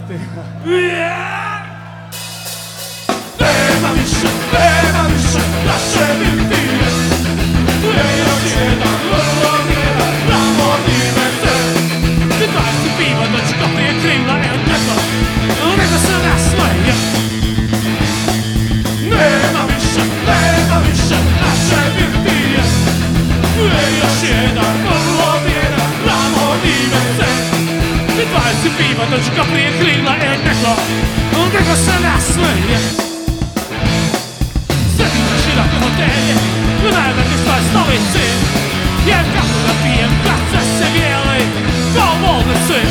znate. Nema više naše virtije. Tu je još jedan vrlo vrijedan ramorni veter. Ti daš ti piva da ću ga prije krila, nego se nasmeje. Nema više naše virtije. Tu je još jedan vrlo vrijedan ramorni veter. Ti daš ti piva da ću ga prije krila, nego se nasmeje. U najvećoj stolici, jer kako da pijem kad se bijeli kao bolnici.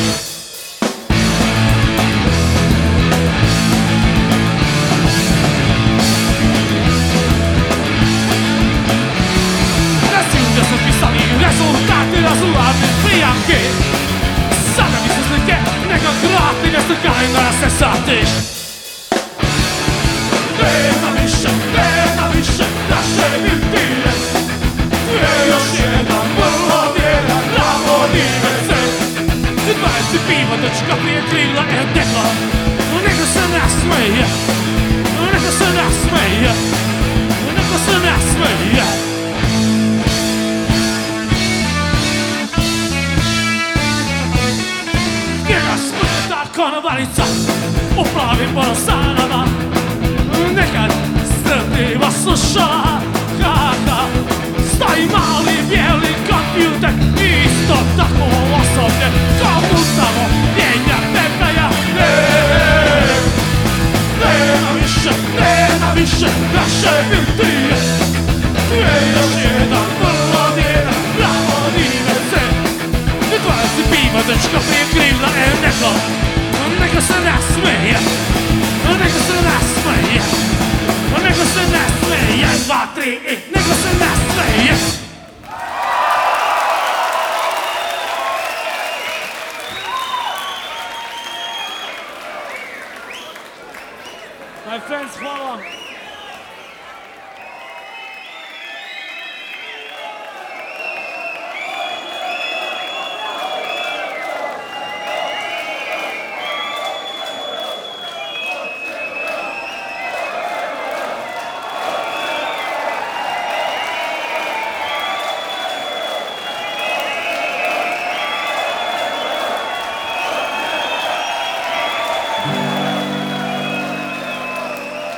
Svuda su pisali rezultati razulani prijavki. Sada mi su slike neka krati neslikali na se satiš. Nema više naše virtije. Tu je još jedan vrlo vrijedan ramorni veter. Ti daj si piva da ću ga prije krila, nego se nasmeje. Nego se nasmeje. Nego se nasmeje. Njega smrta konobarica u plavim borosanama. Nekad strpljivo sluša, stoji mali bijeli kompjuter, isto tako osoblje kao mutavo mijenja temelja. Nema više naše virtije. Tu je još jedan vrlo vrijedan ramorni veter. I tvoja si piva dečka prije krila, nego se nasmeje. Nego se nasmeje. Nego se nasmeje. 1, 2, 3 i nego se nasmeje. My friends, hvala vam.